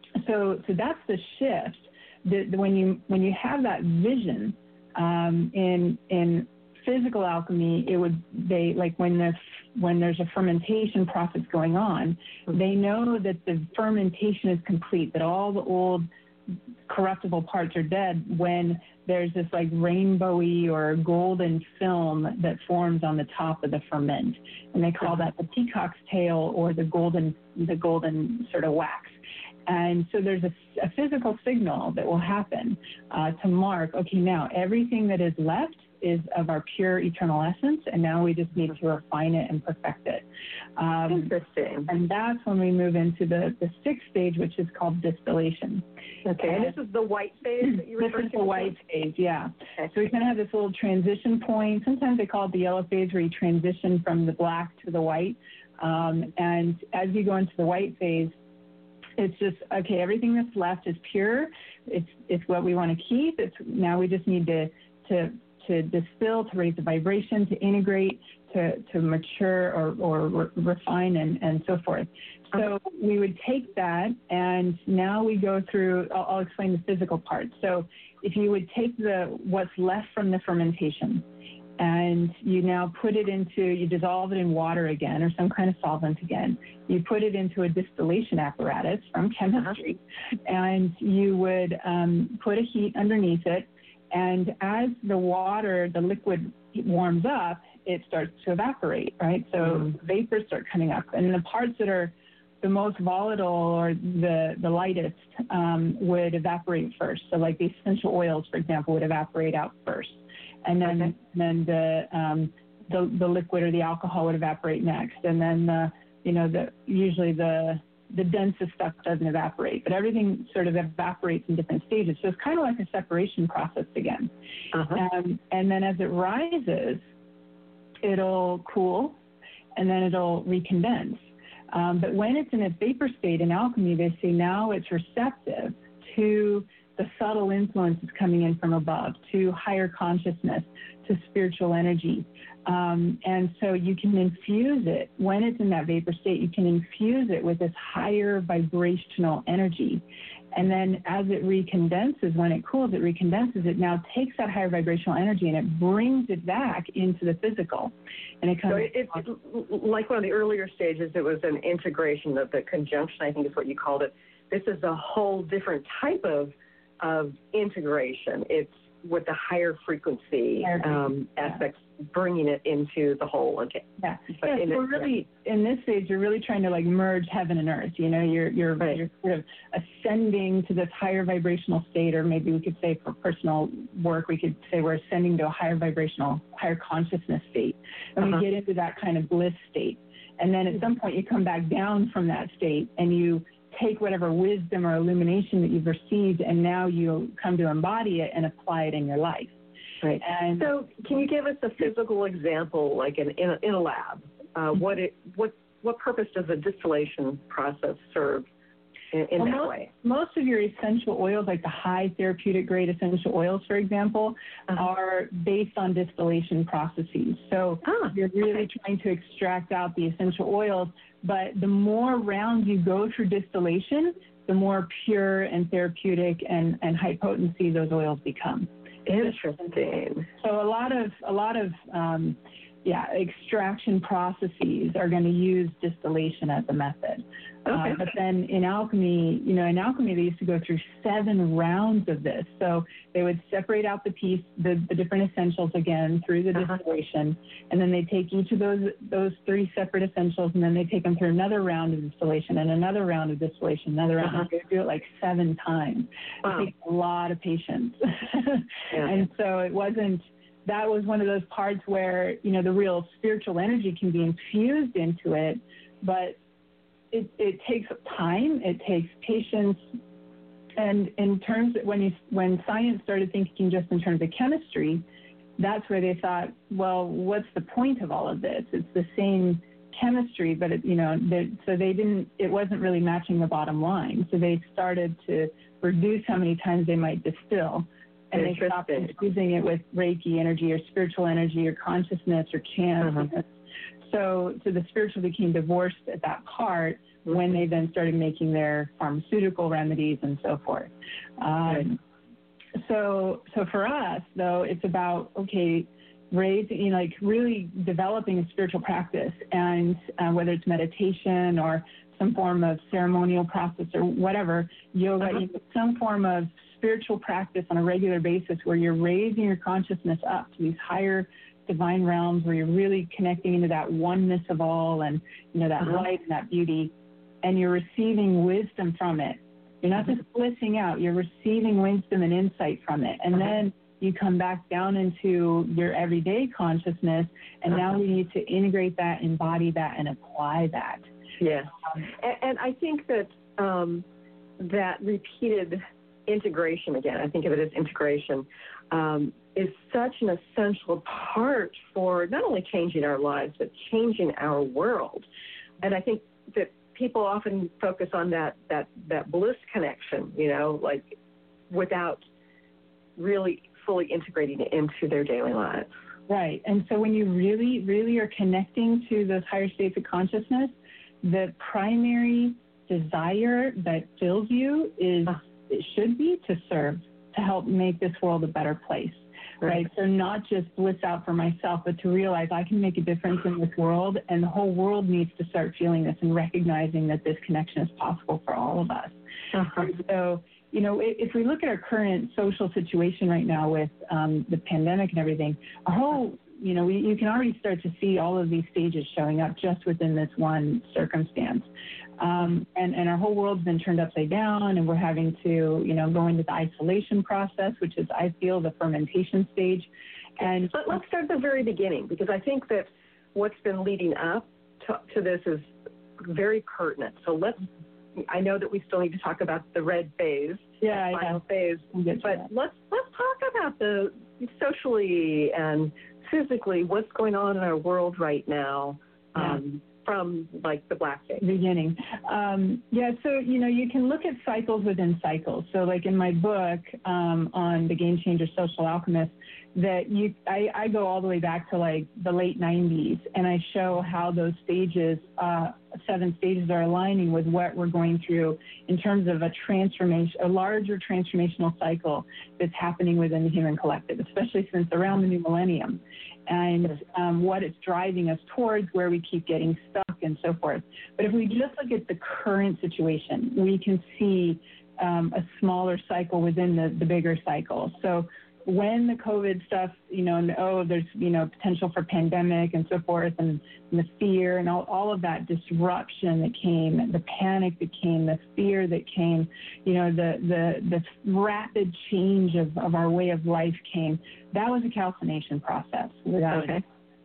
so, so that's the shift. That when you when you have that vision um, in in physical alchemy, it would they like when the when there's a fermentation process going on, they know that the fermentation is complete, that all the old corruptible parts are dead when there's this like rainbowy or golden film that forms on the top of the ferment, and they call that the peacock's tail or the golden the golden sort of wax. And so there's a, a physical signal that will happen uh, to mark, okay, now everything that is left is of our pure eternal essence, and now we just need to refine it and perfect it. Um, Interesting. And that's when we move into the, the sixth stage, which is called distillation. Okay, and, and this is the white phase that you referred to? This is the white phase, yeah. Okay. So we kind of have this little transition point. Sometimes they call it the yellow phase, where you transition from the black to the white. Um, and as you go into the white phase, it's just, okay, everything that's left is pure. It's it's what we want to keep. It's now we just need to to to distill, to raise the vibration, to integrate, to, to mature or, or re- refine and, and so forth. So we would take that, and now we go through, I'll, I'll explain the physical part. So if you would take the what's left from the fermentation, and you now put it into, you dissolve it in water again or some kind of solvent again. You put it into a distillation apparatus from chemistry, uh-huh. and you would um, put a heat underneath it. And as the water, the liquid warms up, it starts to evaporate, right? So mm-hmm. vapors start coming up. And the parts that are the most volatile or the, the lightest um, would evaporate first. So like the essential oils, for example, would evaporate out first. And then, okay. then the, um, the the liquid or the alcohol would evaporate next. And then, the, you know, the usually the the densest stuff doesn't evaporate, but everything sort of evaporates in different stages. So it's kind of like a separation process again. Uh-huh. Um, and then as it rises, it'll cool, and then it'll recondense. Um, but when it's in a vapor state in alchemy, they say now it's receptive to the subtle influences coming in from above, to higher consciousness, to spiritual energy. Um, and so you can infuse it, when it's in that vapor state, you can infuse it with this higher vibrational energy. And then as it recondenses, when it cools, it recondenses, it now takes that higher vibrational energy and it brings it back into the physical. And it comes. So it, it's like one of the earlier stages, it was an integration of the conjunction, I think is what you called it. This is a whole different type of, of integration. It's with the higher frequency um, aspects, bringing it into the whole again. Yeah, but yeah in so it, we're really, in this stage, you're really trying to like merge heaven and earth. You know, you're you're, right. you're sort of ascending to this higher vibrational state, or maybe we could say for personal work, we could say we're ascending to a higher vibrational, higher consciousness state. And uh-huh. we get into that kind of bliss state. And then at some point you come back down from that state and you take whatever wisdom or illumination that you've received, and now you come to embody it and apply it in your life. Right. And so, can you give us a physical example, like in in a, in a lab? Uh, what it what what purpose does a distillation process serve in, in well, that most, way? Most of your essential oils, like the high therapeutic grade essential oils, for example, uh-huh. are based on distillation processes. So ah, you're really okay. trying to extract out the essential oils. But the more rounds you go through distillation, the more pure and therapeutic and, and high potency those oils become. Interesting. So a lot of a lot of um, yeah extraction processes are going to use distillation as a method. Okay. Uh, but then in alchemy, you know, in alchemy they used to go through seven rounds of this. So they would separate out the piece, the, the different essentials again through the uh-huh. distillation, and then they take each of those those three separate essentials, and then they take them through another round of distillation and another round of distillation, another round. Uh-huh. They do it like seven times. Wow. It takes a lot of patience, yeah. and so it wasn't. That was one of those parts where, you know, the real spiritual energy can be infused into it, but it, it takes time, it takes patience. And in terms of when you, when science started thinking just in terms of chemistry, that's where they thought, well, what's the point of all of this? It's the same chemistry, but it, you know, so they didn't, it wasn't really matching the bottom line. So they started to reduce how many times they might distill. And they stopped infusing it with Reiki energy or spiritual energy or consciousness or chant. Uh-huh. So, so the spiritual became divorced at that part when they then started making their pharmaceutical remedies and so forth. Um, so, so for us, though, it's about, okay, raising, you know, like really developing a spiritual practice, and uh, whether it's meditation or some form of ceremonial process or whatever, yoga, uh-huh. some form of spiritual practice on a regular basis where you're raising your consciousness up to these higher divine realms where you're really connecting into that oneness of all and, you know, that uh-huh. light and that beauty, and you're receiving wisdom from it. You're not just blissing out, you're receiving wisdom and insight from it. And uh-huh. then you come back down into your everyday consciousness, and uh-huh. now we need to integrate that, embody that, and apply that. Yes. Um, and, and I think that um, that repeated integration, again, I think of it as integration, um, is such an essential part for not only changing our lives, but changing our world. And I think that people often focus on that, that, that bliss connection, you know, like without really fully integrating it into their daily lives. Right. And so when you really, really are connecting to those higher states of consciousness, the primary desire that fills you is, uh, it should be to serve, to help make this world a better place. Right. right? So not just bliss out for myself, but to realize I can make a difference in this world, and the whole world needs to start feeling this and recognizing that this connection is possible for all of us. Uh-huh. So, you know, if we look at our current social situation right now with um, the pandemic and everything, our whole, you know, we, you can already start to see all of these stages showing up just within this one circumstance. Um, and, and our whole world's been turned upside down, and we're having to, you know, go into the isolation process, which is, I feel, the fermentation stage. And But let's start at the very beginning, because I think that what's been leading up to, to this is very pertinent. So let's, I know that we still need to talk about the red phase, yeah, the final yeah. phase, but let's let's talk about the socially and physically what's going on in our world right now. Yeah. Um, from like the black phase. Beginning. Um, yeah, so, you know, you can look at cycles within cycles. So like in my book um, on the Game Changer Social Alchemist, that you, I, I go all the way back to like the late nineties, and I show how those stages, uh, seven stages are aligning with what we're going through in terms of a transformation, a larger transformational cycle that's happening within the human collective, especially since around the new millennium, and um, what it's driving us towards, where we keep getting stuck and so forth. But if we just look at the current situation, we can see um, a smaller cycle within the, the bigger cycle. So when the COVID stuff, you know, and oh, there's, you know, potential for pandemic and so forth, and, and the fear and all, all of that disruption that came, the panic that came, the fear that came, you know, the, the, the rapid change of, of our way of life came, that was a calcination process. Without okay. it.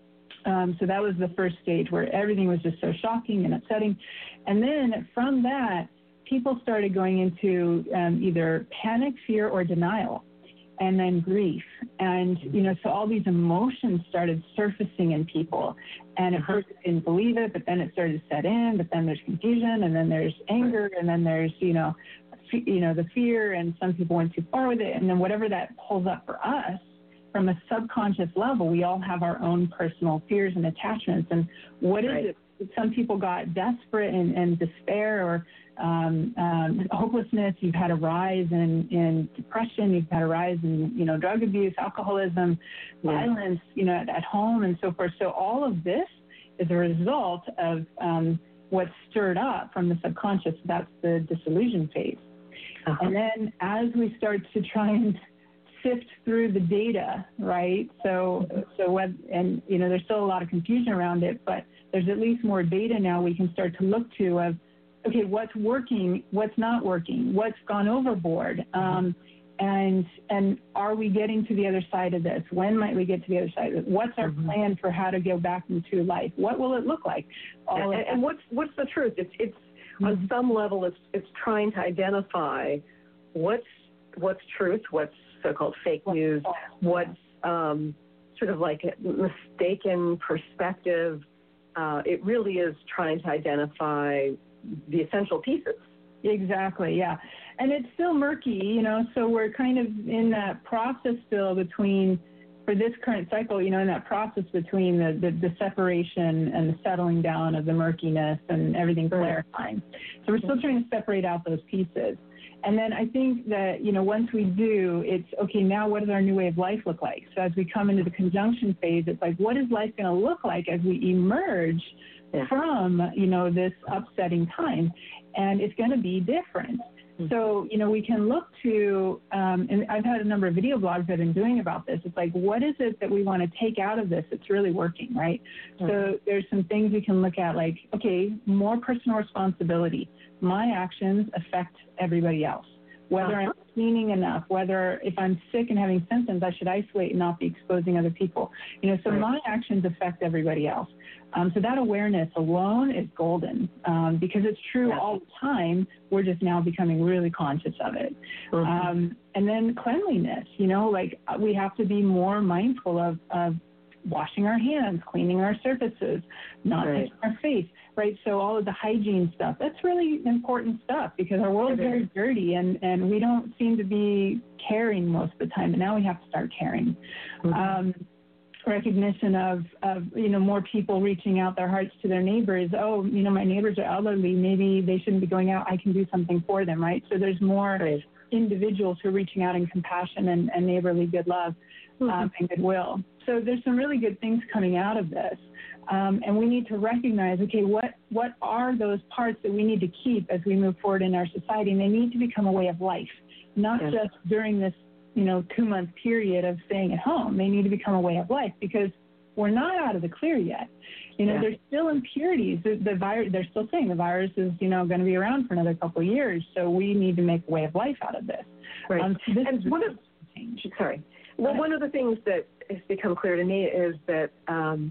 Um, so that was the first stage where everything was just so shocking and upsetting. And then from that, people started going into um, either panic, fear, or denial. And then grief. And, you know, so all these emotions started surfacing in people. And at first they didn't believe it, but then it started to set in, but then there's confusion, and then there's anger, and then there's, you know, f- you know, the fear, and some people went too far with it. And then whatever that pulls up for us, from a subconscious level, we all have our own personal fears and attachments. And what is right. it? Some people got desperate and, and despair, or um, um, hopelessness. You've had a rise in, in depression. You've had a rise in, you know, drug abuse, alcoholism, yeah. violence, you know, at, at home and so forth. So all of this is a result of um, what's stirred up from the subconscious. That's the disillusion phase. Uh-huh. And then as we start to try and sift through the data, right? So, so what, and, you know, there's still a lot of confusion around it, but there's at least more data now we can start to look to of, okay, what's working, what's not working, what's gone overboard, um, and and are we getting to the other side of this? When might we get to the other side of it? What's our mm-hmm. plan for how to go back into life? What will it look like? All and, and what's what's the truth? It's it's mm-hmm. on some level, it's it's trying to identify what's what's truth, what's so-called fake news, what's um, sort of like a mistaken perspective. Uh, it really is trying to identify the essential pieces. Exactly, yeah. And it's still murky, you know, so we're kind of in that process still between, for this current cycle, you know, in that process between the, the, the separation and the settling down of the murkiness and everything clarifying. So we're still trying to separate out those pieces. And then I think that, you know, once we do, it's, okay, now what does our new way of life look like? So as we come into the conjunction phase, it's like, what is life going to look like as we emerge yeah. from, you know, this upsetting time? And it's going to be different. Mm-hmm. So, you know, we can look to, um, and I've had a number of video blogs that I've been doing about this. It's like, what is it that we want to take out of this that's really working, right? Mm-hmm. So there's some things we can look at, like, okay, more personal responsibility. My actions affect everybody else. Whether uh-huh. I'm cleaning enough, whether if I'm sick and having symptoms, I should isolate and not be exposing other people. You know, so right. my actions affect everybody else. Um, so that awareness alone is golden um, because it's true yeah. all the time. We're just now becoming really conscious of it. Mm-hmm. Um, and then cleanliness, you know, like we have to be more mindful of, of washing our hands, cleaning our surfaces, not right. touching our face, right? So all of the hygiene stuff, that's really important stuff because our world is very dirty and, and we don't seem to be caring most of the time, but now we have to start caring. Mm-hmm. Um, recognition of, of, you know, more people reaching out their hearts to their neighbors. Oh, you know, my neighbors are elderly. Maybe they shouldn't be going out. I can do something for them, right? So there's more right. individuals who are reaching out in compassion and, and neighborly good love mm-hmm. um, and goodwill. So there's some really good things coming out of this. Um, and we need to recognize, okay, what, what are those parts that we need to keep as we move forward in our society? And they need to become a way of life, not yes. just during this, you know, two-month period of staying at home. They need to become a way of life because we're not out of the clear yet. You know, yeah. there's still impurities. The, the virus, they're still saying the virus is, you know, going to be around for another couple of years. So we need to make a way of life out of this. Right. Um, so this and one of, change. Sorry. Well, one of the things that has become clear to me is that um,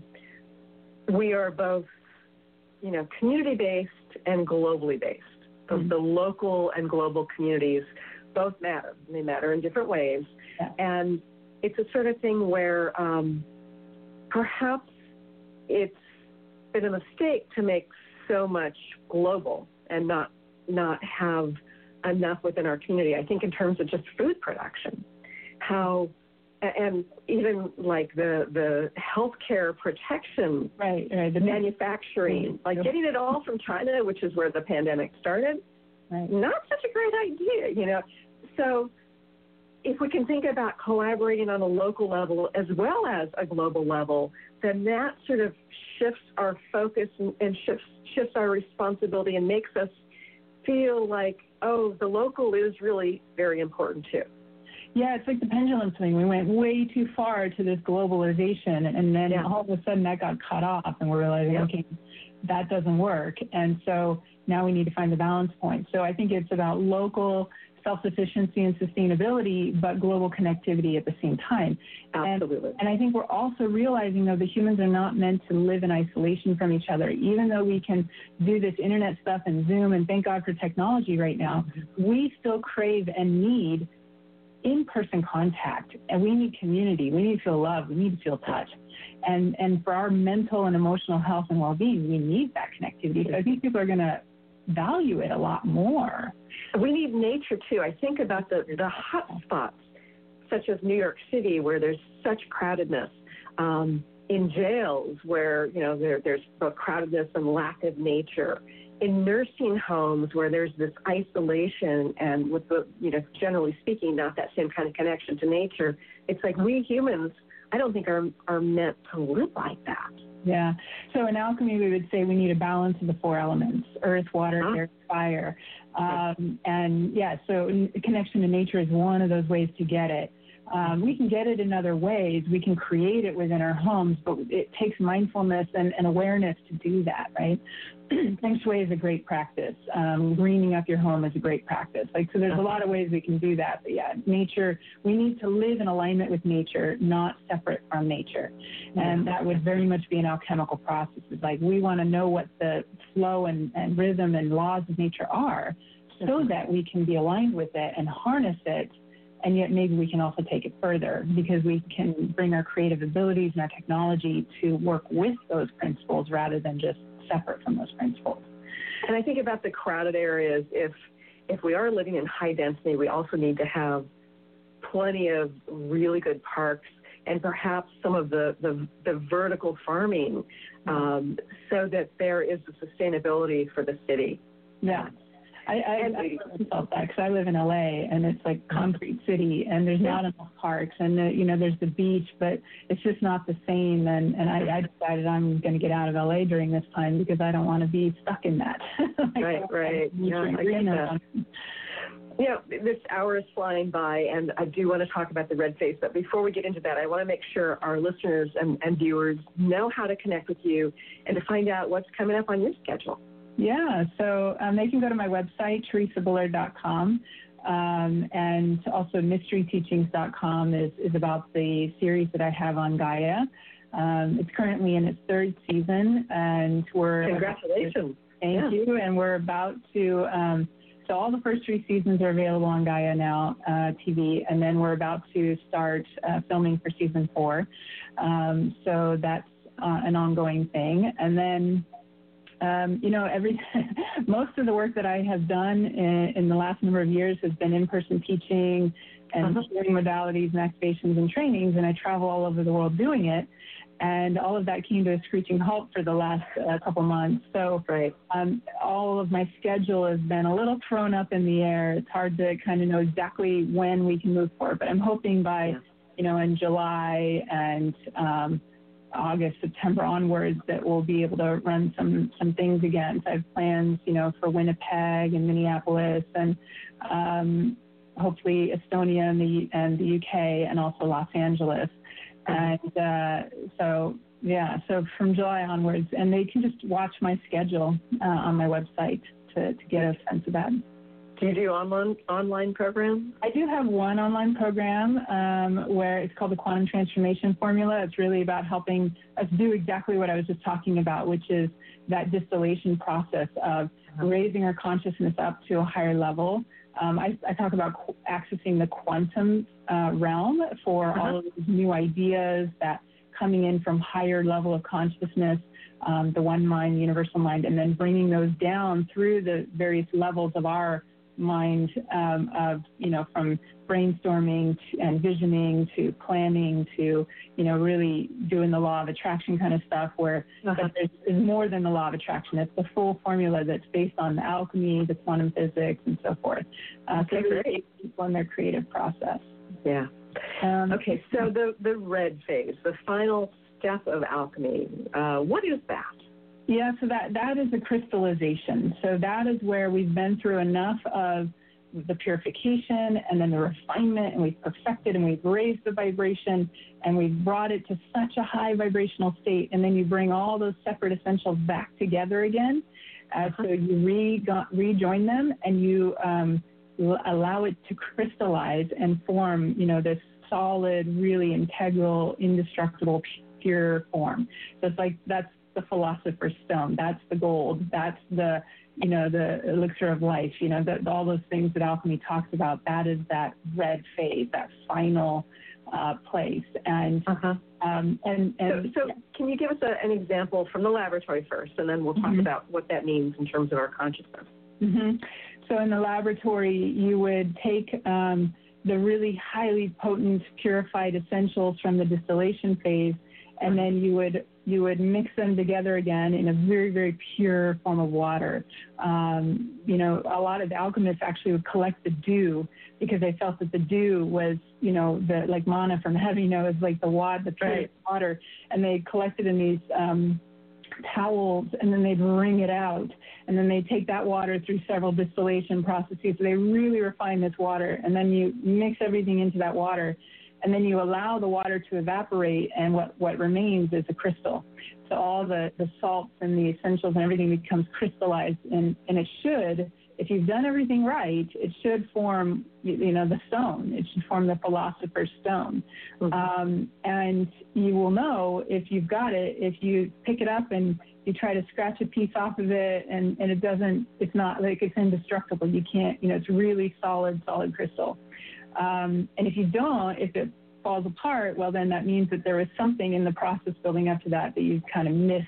we are both, you know, community-based and globally based. Both mm-hmm. the local and global communities both matter. They matter in different ways. Yeah. And it's a sort of thing where um, perhaps it's been a mistake to make so much global and not not have enough within our community. I think in terms of just food production, how and even like the the healthcare protection, right, right, the manufacturing, like getting it all from China, which is where the pandemic started, right. Not such a great idea, you know. So if we can think about collaborating on a local level as well as a global level, then that sort of shifts our focus and, and shifts shifts our responsibility and makes us feel like, oh, the local is really very important too. Yeah, it's like the pendulum swing. We went way too far to this globalization, and then yeah. all of a sudden that got cut off, and we're realizing, yeah. okay, that doesn't work. And so now we need to find the balance point. So I think it's about local self-sufficiency and sustainability, but global connectivity at the same time. Absolutely. And, and I think we're also realizing, though, that humans are not meant to live in isolation from each other. Even though we can do this internet stuff and Zoom, and thank God for technology right now, we still crave and need in-person contact, and we need community. We need to feel love. We need to feel touch. And and for our mental and emotional health and well-being, we need that connectivity. So I think people are going to value it a lot more. We need nature, too. I think about the, the hot spots, such as New York City, where there's such crowdedness, um, in jails where, you know, there, there's both crowdedness and lack of nature, in nursing homes where there's this isolation and with the, you know, generally speaking, not that same kind of connection to nature. It's like we humans, I don't think are are meant to live like that. Yeah. So in alchemy, we would say we need a balance of the four elements: earth, water, huh? air, fire. Um, and yeah, so connection to nature is one of those ways to get it. Um, we can get it in other ways. We can create it within our homes, but it takes mindfulness and, and awareness to do that, right? Feng Shui is a great practice. Um, greening up your home is a great practice. Like, so there's a lot of ways we can do that. But yeah, nature, we need to live in alignment with nature, not separate from nature. And that would very much be an alchemical process. It's like we want to know what the flow and, and rhythm and laws of nature are so that we can be aligned with it and harness it. And yet maybe we can also take it further because we can bring our creative abilities and our technology to work with those principles rather than just separate from those principles. And I think about the crowded areas. If if we are living in high density, we also need to have plenty of really good parks and perhaps some of the, the, the vertical farming um, so that there is a sustainability for the city. Yeah. I, I, I felt that because I live in L A and it's like concrete city and there's not enough parks and, the, you know, there's the beach, but it's just not the same. And, and I, I decided I'm going to get out of L A during this time because I don't want to be stuck in that. like, right, right. Yeah, I get that. You know, this hour is flying by, and I do want to talk about the Red Face. But before we get into that, I want to make sure our listeners and, and viewers know how to connect with you and to find out what's coming up on your schedule. Yeah, so um, they can go to my website, teresa bullard dot com, um, and also mystery teachings dot com is, is about the series that I have on Gaia. Um, it's currently in its third season, and we're... Congratulations. Thank yeah. you, and we're about to... Um, so all the first three seasons are available on Gaia now, uh, T V, and then we're about to start uh, filming for season four. Um, so that's uh, an ongoing thing. And then... Um, you know, every most of the work that I have done in, in the last number of years has been in-person teaching and uh-huh. healing modalities and activations and trainings, and I travel all over the world doing it. And all of that came to a screeching halt for the last uh, couple months. So right. um, all of my schedule has been a little thrown up in the air. It's hard to kind of know exactly when we can move forward, but I'm hoping by, yeah. you know, in July and um, August, September onwards that we'll be able to run some some things again. So I have plans, you know, for Winnipeg and Minneapolis and um, hopefully Estonia and the and the U K and also Los Angeles. And uh, so yeah, so from July onwards, and they can just watch my schedule uh, on my website to, to get a sense of that. Do you do online online programs? I do have one online program um, where it's called the Quantum Transformation Formula. It's really about helping us do exactly what I was just talking about, which is that distillation process of raising our consciousness up to a higher level. Um, I, I talk about qu- accessing the quantum uh, realm for uh-huh. all of these new ideas that coming in from higher level of consciousness, um, the one mind, the universal mind, and then bringing those down through the various levels of our mind um, of, you know, from brainstorming to, and visioning to planning to, you know, really doing the law of attraction kind of stuff where uh-huh. there's, there's more than the law of attraction. It's the full formula that's based on the alchemy, the quantum physics, and so forth. Uh, okay, so great. people in their creative process. Yeah. Um, okay, so the, the red phase, the final step of alchemy, uh, what is that? Yeah, so that, that is a crystallization. So that is where we've been through enough of the purification and then the refinement, and we've perfected and we've raised the vibration and we've brought it to such a high vibrational state. And then you bring all those separate essentials back together again. Uh, uh-huh. So you re- rejoin them and you um, allow it to crystallize and form, you know, this solid, really integral, indestructible, pure form. So it's like that's the philosopher's stone. That's the gold. That's the, you know, the elixir of life. You know, the, all those things that alchemy talks about. That is that red phase, that final uh, place. And uh-huh. um, and, and so, so yeah. Can you give us a, an example from the laboratory first, and then we'll talk mm-hmm. about what that means in terms of our consciousness. Mm-hmm. So in the laboratory, you would take um, the really highly potent purified essentials from the distillation phase, and then you would you would mix them together again in a very, very pure form of water. Um, you know, a lot of the alchemists actually would collect the dew because they felt that the dew was, you know, the like manna from heaven, you know, is like the water, the pure right. water, and they collected in these um, towels, and then they'd wring it out, and then they'd take that water through several distillation processes. So they really refine this water, and then you mix everything into that water. And then you allow the water to evaporate, and what, what remains is a crystal. So all the, the salts and the essentials and everything becomes crystallized, and, and it should, if you've done everything right, it should form, you know, the stone. It should form the philosopher's stone. Mm-hmm. Um, and you will know if you've got it, if you pick it up and you try to scratch a piece off of it, and, and it doesn't, it's not like it's indestructible. You can't, you know, it's really solid, solid crystal. Um, and if you don't, if it falls apart, well, then that means that there was something in the process building up to that that you've kind of missed,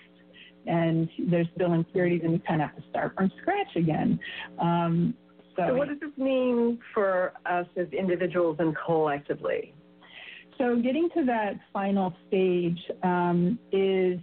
and there's still impurities, and you kind of have to start from scratch again. Um, so, so what does this mean for us as individuals and collectively? So getting to that final stage um, is,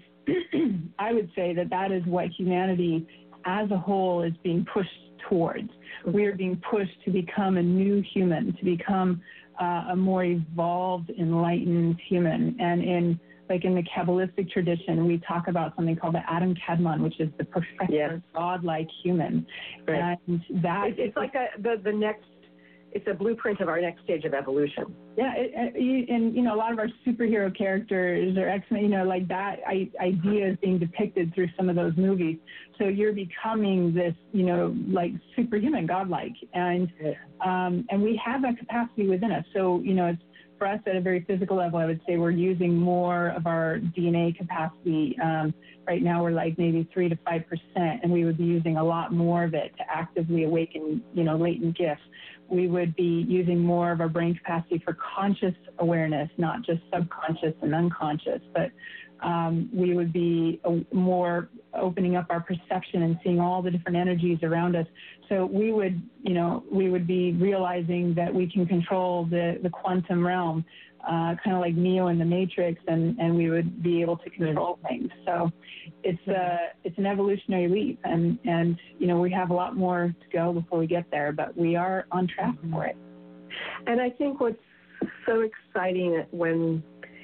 I would say that that is what humanity as a whole is being pushed towards. We are being pushed to become a new human, to become uh, a more evolved, enlightened human. And in like in the Kabbalistic tradition, we talk about something called the Adam Kadmon, which is the perfect, yes. godlike human. Right. And that it's, it's like a, the the next. It's a blueprint of our next stage of evolution. Yeah, it, it, and, you know, a lot of our superhero characters or X-Men, you know, like that I, idea is being depicted through some of those movies. So you're becoming this, you know, like superhuman, godlike. And um, and we have that capacity within us. So, you know, it's for us at a very physical level, I would say we're using more of our D N A capacity. Um, right now we're like maybe three to five percent, and we would be using a lot more of it to actively awaken, you know, latent gifts. We would be using more of our brain capacity for conscious awareness, not just subconscious and unconscious, but um, we would be a, more opening up our perception and seeing all the different energies around us. So we would, you know, we would be realizing that we can control the, the quantum realm, uh, kind of like Neo in the Matrix, and, and we would be able to control things. So it's a, it's an evolutionary leap, and, and, you know, we have a lot more to go before we get there, but we are on track for it. And I think what's so exciting when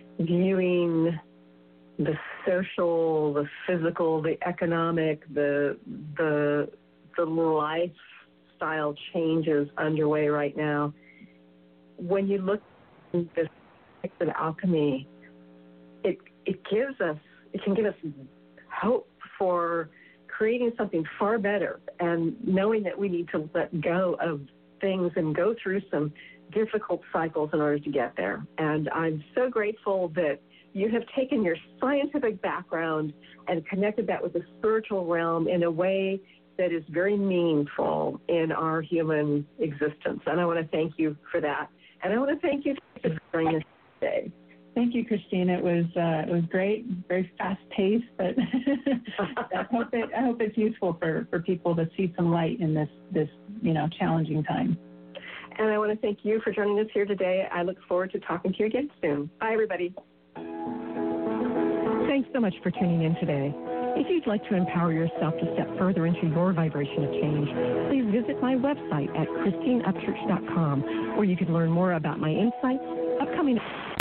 viewing the social, the physical, the economic, the the the lifestyle changes underway right now, when you look at this of alchemy, it it gives us, it can give us hope for creating something far better, and knowing that we need to let go of things and go through some difficult cycles in order to get there. And I'm so grateful that you have taken your scientific background and connected that with the spiritual realm in a way that is very meaningful in our human existence. And I want to thank you for that. And I want to thank you for joining us today. Thank you, Christine. It was uh, it was great, very fast paced, but I hope it I hope it's useful for, for people to see some light in this this you know challenging time. And I want to thank you for joining us here today. I look forward to talking to you again soon. Bye, everybody. Thanks so much for tuning in today. If you'd like to empower yourself to step further into your vibration of change, please visit my website at christine upchurch dot com, where you can learn more about my insights, upcoming